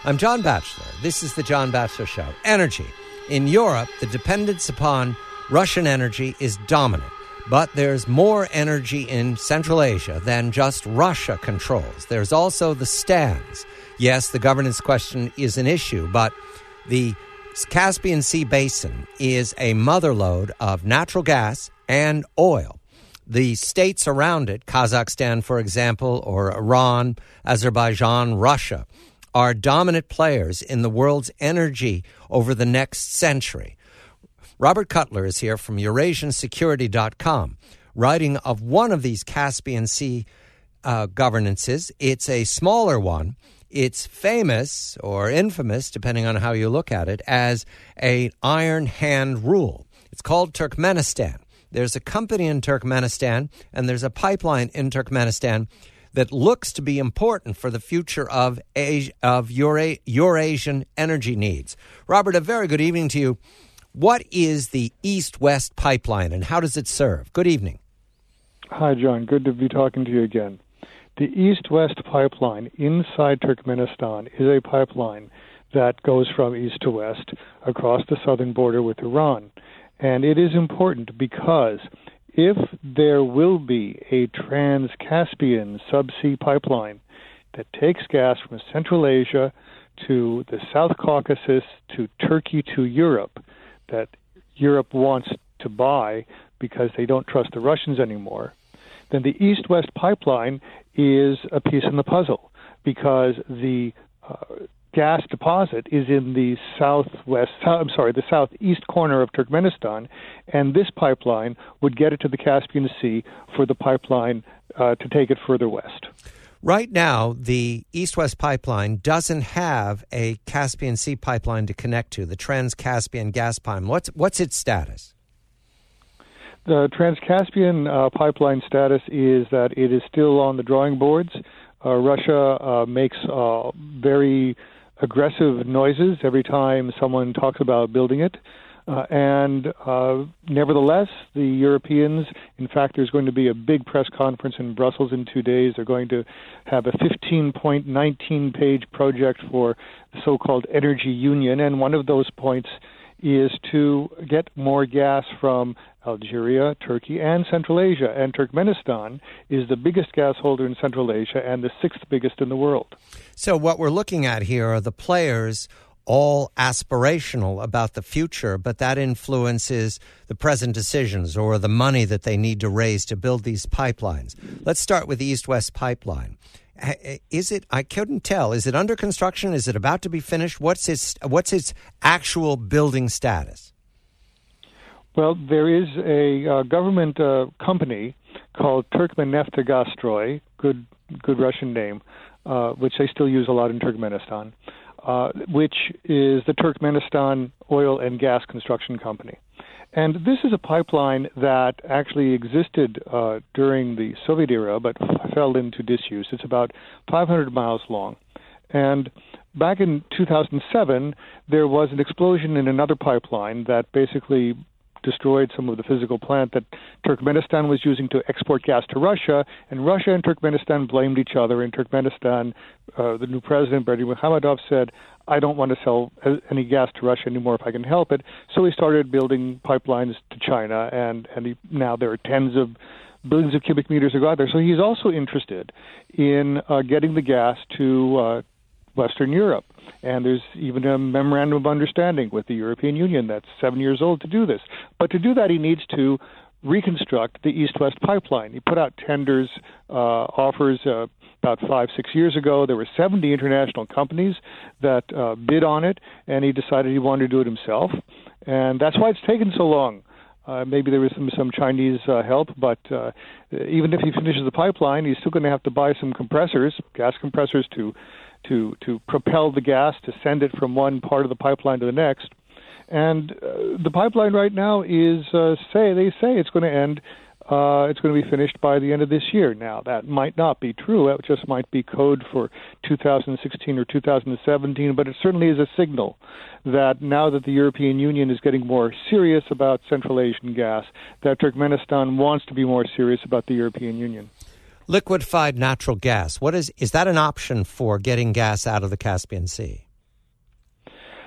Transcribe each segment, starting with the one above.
I'm John Batchelor. This is the John Batchelor Show. Energy. In Europe, the dependence upon Russian energy is dominant. But there's more energy in Central Asia than just Russia controls. There's also the stands. Yes, the governance question is an issue, but the Caspian Sea Basin is a motherlode of natural gas and oil. The states around it, Kazakhstan, for example, or Iran, Azerbaijan, Russia, are dominant players in the world's energy over the next century. Robert Cutler is here from EurasianSecurity.com, writing of one of these Caspian Sea governances. It's a smaller one. It's famous or infamous, depending on how you look at it, as an iron hand rule. It's called Turkmenistan. There's a company in Turkmenistan, and there's a pipeline in Turkmenistan that looks to be important for the future of Eurasian energy needs. Robert, a very good evening to you. What is the East-West pipeline, and how does it serve? Good evening. Hi, John. Good to be talking to you again. The East-West pipeline inside Turkmenistan is a pipeline that goes from east to west across the southern border with Iran. And it is important because if there will be a trans-Caspian subsea pipeline that takes gas from Central Asia to the South Caucasus to Turkey to Europe, that Europe wants to buy because they don't trust the Russians anymore, then the East-West pipeline is a piece in the puzzle because the gas deposit is in the the southeast corner of Turkmenistan, and this pipeline would get it to the Caspian Sea for the pipeline to take it further west. Right now, the East-West pipeline doesn't have a Caspian Sea pipeline to connect to, the Trans-Caspian gas pipeline. What's its status? The Trans-Caspian pipeline status is that it is still on the drawing boards. Russia makes very aggressive noises every time someone talks about building it. And nevertheless, the Europeans, in fact, there's going to be a big press conference in Brussels in 2 days. They're going to have a 19-page project for the so-called energy union. And one of those points is to get more gas from Algeria, Turkey, and Central Asia. And Turkmenistan is the biggest gas holder in Central Asia and the sixth biggest in the world. So what we're looking at here are the players all aspirational about the future, but that influences the present decisions or the money that they need to raise to build these pipelines. Let's start with the East-West pipeline. Is it? I couldn't tell. Is it under construction? Is it about to be finished? What's its actual building status? Well, there is a government company called Turkmeneftegastroy, good Russian name, which they still use a lot in Turkmenistan, which is the Turkmenistan Oil and Gas Construction Company. And this is a pipeline that actually existed during the Soviet era, but fell into disuse. It's about 500 miles long. And back in 2007, there was an explosion in another pipeline that basically destroyed some of the physical plant that Turkmenistan was using to export gas to Russia, and Russia and Turkmenistan blamed each other. In Turkmenistan, the new president, Berdimuhammedov, Muhammadov, said, I don't want to sell any gas to Russia anymore if I can help it. So he started building pipelines to China, and now there are tens of billions of cubic meters that go out there. So he's also interested in getting the gas to Western Europe. And there's even a memorandum of understanding with the European Union that's 7 years old to do this. But to do that, he needs to reconstruct the East-West pipeline. He put out tenders, offers about 5-6 years ago. There were 70 international companies that bid on it, and he decided he wanted to do it himself. And that's why it's taken so long. Maybe there was some Chinese help, but even if he finishes the pipeline, he's still going to have to buy some compressors, gas compressors, to propel the gas, to send it from one part of the pipeline to the next. And the pipeline right now is, they say it's going to end, it's going to be finished by the end of this year. Now, that might not be true. It just might be code for 2016 or 2017, but it certainly is a signal that now that the European Union is getting more serious about Central Asian gas, that Turkmenistan wants to be more serious about the European Union. Liquefied natural gas. Is that an option for getting gas out of the Caspian Sea?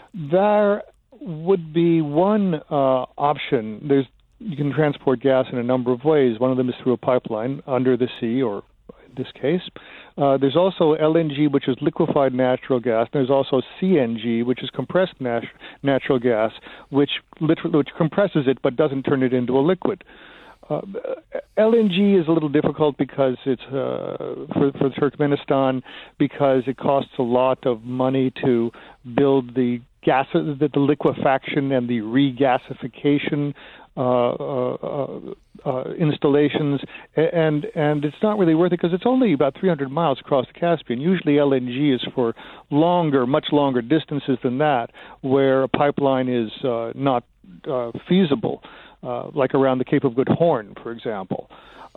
There would be one option. You can transport gas in a number of ways. One of them is through a pipeline under the sea, or in this case. There's also LNG, which is liquefied natural gas. There's also CNG, which is compressed natural gas, which compresses it but doesn't turn it into a liquid. LNG is a little difficult because it's for Turkmenistan, because it costs a lot of money to build the liquefaction and the regasification installations, and it's not really worth it because it's only about 300 miles across the Caspian. Usually LNG is for much longer distances than that, where a pipeline is not feasible, like around the Cape of Good Horn, for example.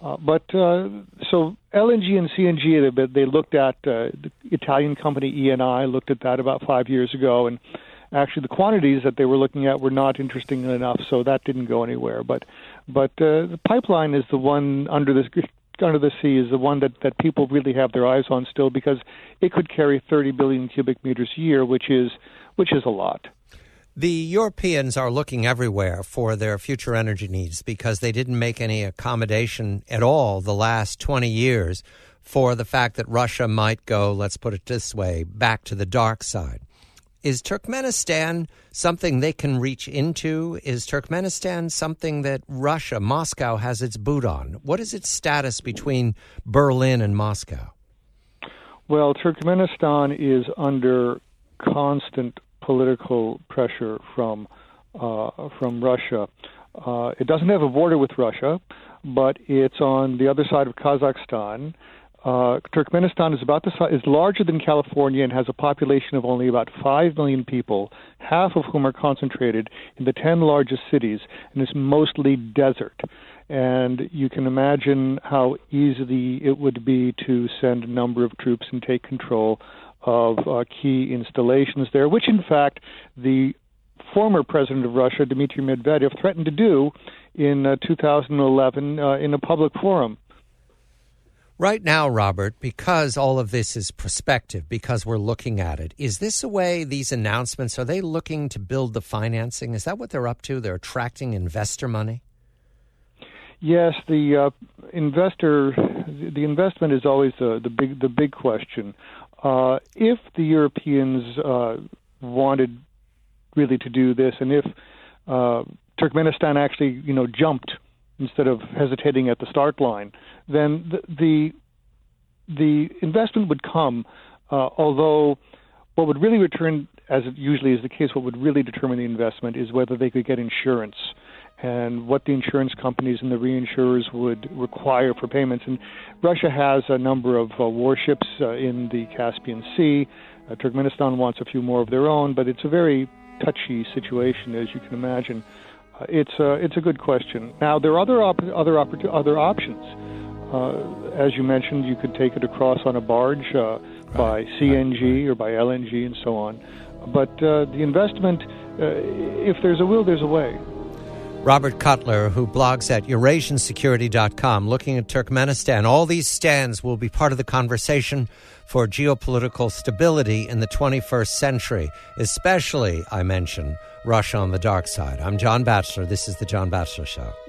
So LNG and CNG, they looked at, the Italian company Eni looked at that about 5 years ago, and actually the quantities that they were looking at were not interesting enough, so that didn't go anywhere. But the pipeline is the one under the sea, is the one that people really have their eyes on still, because it could carry 30 billion cubic meters a year, which is a lot. The Europeans are looking everywhere for their future energy needs because they didn't make any accommodation at all the last 20 years for the fact that Russia might go, let's put it this way, back to the dark side. Is Turkmenistan something they can reach into? Is Turkmenistan something that Russia, Moscow, has its boot on? What is its status between Berlin and Moscow? Well, Turkmenistan is under constant political pressure from Russia. It doesn't have a border with Russia, but it's on the other side of Kazakhstan. Turkmenistan is larger than California and has a population of only about 5 million people, half of whom are concentrated in the 10 largest cities, and is mostly desert. And you can imagine how easy it would be to send a number of troops and take control of key installations there, which in fact the former president of Russia, Dmitry Medvedev, threatened to do in 2011 in a public forum. Right now, Robert, because all of this is prospective, because we're looking at it, is this a way, these announcements, are they looking to build the financing? Is that what they're up to? They're attracting investor money? Yes, the investment is always the big question. If the Europeans wanted really to do this, and if Turkmenistan actually, jumped instead of hesitating at the start line, then the investment would come. Although, what would really return, as it usually is the case, what would really determine the investment is whether they could get insurance, and what the insurance companies and the reinsurers would require for payments. And Russia has a number of warships in the Caspian Sea. Turkmenistan wants a few more of their own, but it's a very touchy situation, as you can imagine. It's a good question. Now, there are other options. As you mentioned, you could take it across on a barge by CNG or by LNG and so on. But the investment, if there's a will, there's a way. Robert Cutler, who blogs at EurasianSecurity.com, looking at Turkmenistan. All these stands will be part of the conversation for geopolitical stability in the 21st century, especially, I mentioned, Russia on the dark side. I'm John Batchelor. This is The John Batchelor Show.